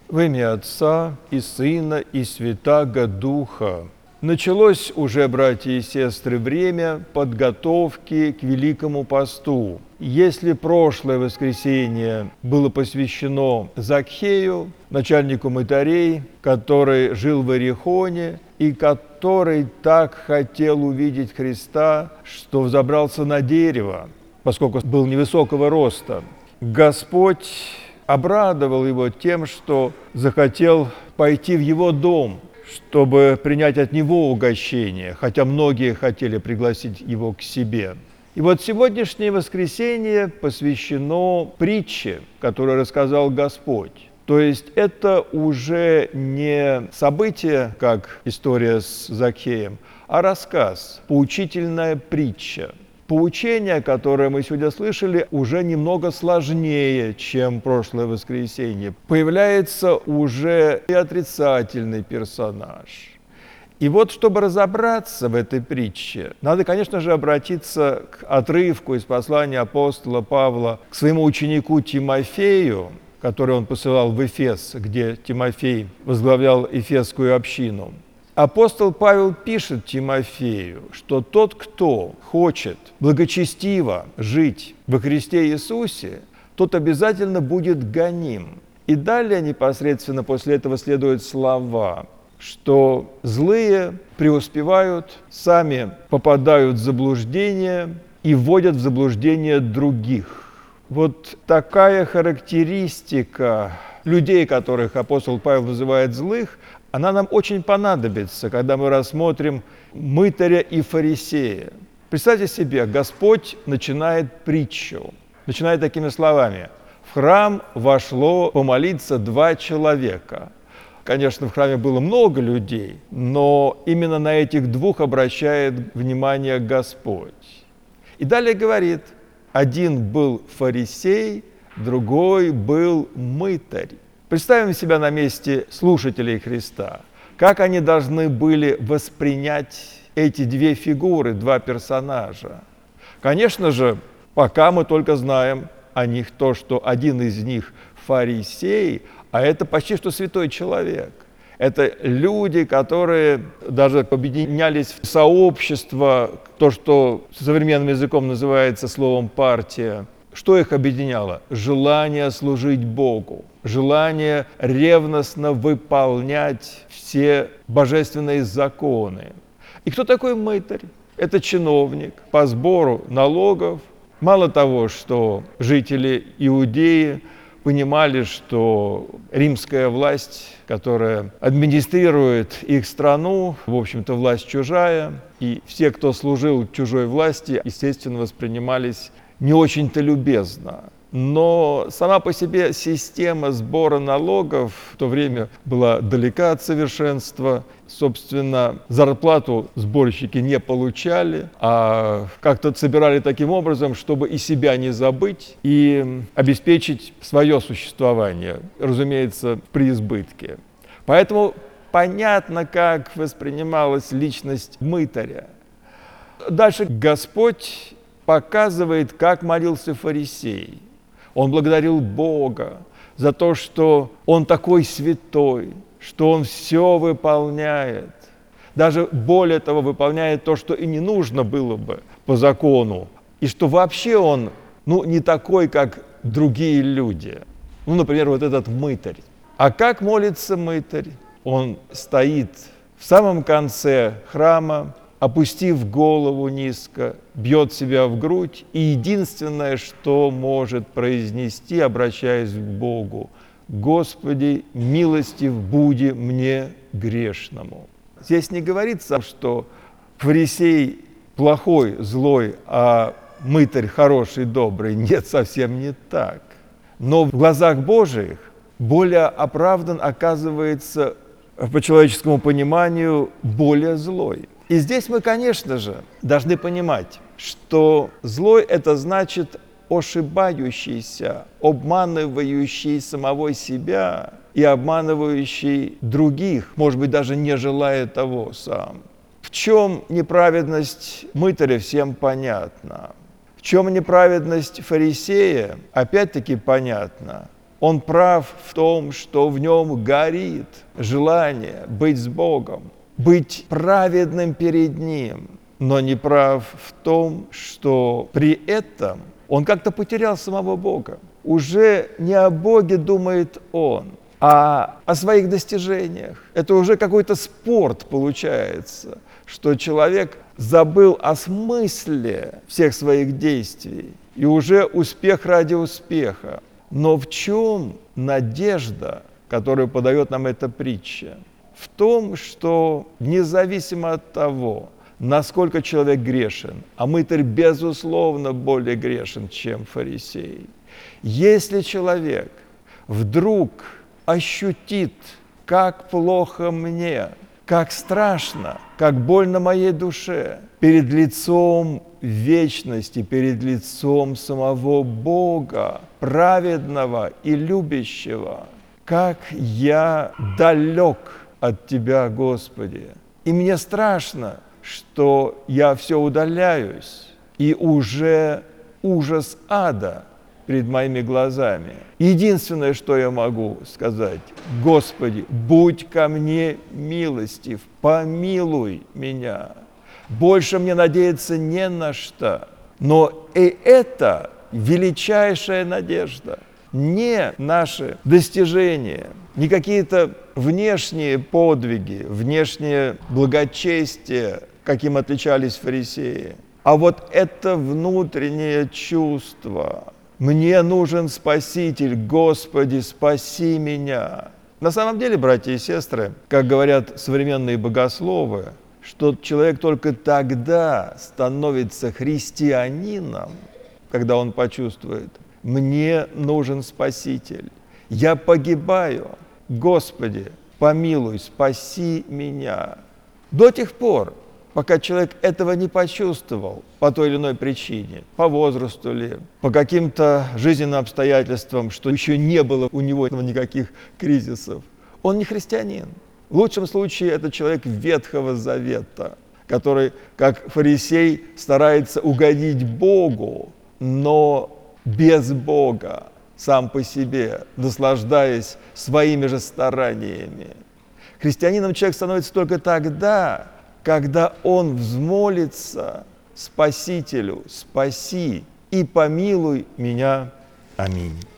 В имя Отца и Сына и Святаго Духа. Началось уже, братья и сестры, время подготовки к Великому посту. Если прошлое воскресенье было посвящено Закхею, начальнику мытарей, который жил в Иерихоне и который так хотел увидеть Христа, что взобрался на дерево, поскольку был невысокого роста, Господь обрадовал его тем, что захотел пойти в его дом, чтобы принять от него угощение, хотя многие хотели пригласить его к себе. И вот сегодняшнее воскресенье посвящено притче, которую рассказал Господь. То есть это уже не событие, как история с Закхеем, а рассказ, поучительная притча. Поучение, которое мы сегодня слышали, уже немного сложнее, чем прошлое воскресенье. Появляется уже и отрицательный персонаж. И вот, чтобы разобраться в этой притче, надо, конечно же, обратиться к отрывку из послания апостола Павла к своему ученику Тимофею, который он посылал в Эфес, где Тимофей возглавлял Эфесскую общину. Апостол Павел пишет Тимофею, что тот, кто хочет благочестиво жить во Христе Иисусе, тот обязательно будет гоним. И далее непосредственно после этого следуют слова, что злые преуспевают, сами попадают в заблуждение и вводят в заблуждение других. Вот такая характеристика людей, которых апостол Павел называет злых, она нам очень понадобится, когда мы рассмотрим мытаря и фарисея. Представьте себе, Господь начинает притчу, начинает такими словами. В храм вошло помолиться 2 человека. Конечно, в храме было много людей, но именно на этих 2 обращает внимание Господь. И далее говорит, один был фарисей, другой был мытарь. Представим себя на месте слушателей Христа. Как они должны были воспринять эти 2 фигуры, 2 персонажа? Конечно же, пока мы только знаем о них то, что один из них фарисей, а это почти что святой человек. Это люди, которые даже объединялись в сообщество, то, что современным языком называется словом «партия». Что их объединяло? Желание служить Богу, желание ревностно выполнять все божественные законы. И кто такой мытарь? Это чиновник по сбору налогов. Мало того, что жители Иудеи понимали, что римская власть, которая администрирует их страну, в общем-то, власть чужая, и все, кто служил чужой власти, естественно, воспринимались не очень-то любезно. Но сама по себе система сбора налогов в то время была далека от совершенства. Собственно, зарплату сборщики не получали, а как-то собирали таким образом, чтобы и себя не забыть, и обеспечить свое существование, разумеется, в преизбытке. Поэтому понятно, как воспринималась личность мытаря. Дальше Господь показывает, как молился фарисей. Он благодарил Бога за то, что Он такой святой, что Он все выполняет. Даже более того, выполняет то, что и не нужно было бы по закону. И что вообще Он не такой, как другие люди. Например, вот этот мытарь. А как молится мытарь? Он стоит в самом конце храма, опустив голову низко, бьет себя в грудь, и единственное, что может произнести, обращаясь к Богу: «Господи, милостив буди мне грешному». Здесь не говорится, что фарисей плохой, злой, а мытарь хороший, добрый. Нет, совсем не так. Но в глазах Божиих более оправдан оказывается, по человеческому пониманию, более злой. И здесь мы, конечно же, должны понимать, что злой – это значит ошибающийся, обманывающий самого себя и обманывающий других, может быть, даже не желая того сам. В чем неправедность мытаря, всем понятно. В чем неправедность фарисея, опять-таки понятно. Он прав в том, что в нем горит желание быть с Богом, быть праведным перед Ним, но не прав в том, что при этом он как-то потерял самого Бога. Уже не о Боге думает он, а о своих достижениях. Это уже какой-то спорт получается, что человек забыл о смысле всех своих действий, и уже успех ради успеха. Но в чем надежда, которую подает нам эта притча? В том, что независимо от того, насколько человек грешен, а мытарь, безусловно, более грешен, чем фарисей, если человек вдруг ощутит, как плохо мне, как страшно, как больно моей душе, перед лицом вечности, перед лицом самого Бога, праведного и любящего, как я далек от Тебя, Господи. И мне страшно, что я все удаляюсь, и уже ужас ада перед моими глазами. Единственное, что я могу сказать: Господи, будь ко мне милостив, помилуй меня. Больше мне надеяться не на что. Но и это величайшая надежда. Не наши достижения, не какие-то внешние подвиги, внешнее благочестие, каким отличались фарисеи, а вот это внутреннее чувство: «Мне нужен Спаситель, Господи, спаси меня». На самом деле, братья и сестры, как говорят современные богословы, что человек только тогда становится христианином, когда он почувствует: «Мне нужен Спаситель, я погибаю, Господи, помилуй, спаси меня». До тех пор, пока человек этого не почувствовал по той или иной причине, по возрасту ли, по каким-то жизненным обстоятельствам, что еще не было у него никаких кризисов, он не христианин. В лучшем случае это человек Ветхого Завета, который, как фарисей, старается угодить Богу, но без Бога, сам по себе, наслаждаясь своими же стараниями. Христианином человек становится только тогда, когда он взмолится Спасителю: «Спаси и помилуй меня». Аминь.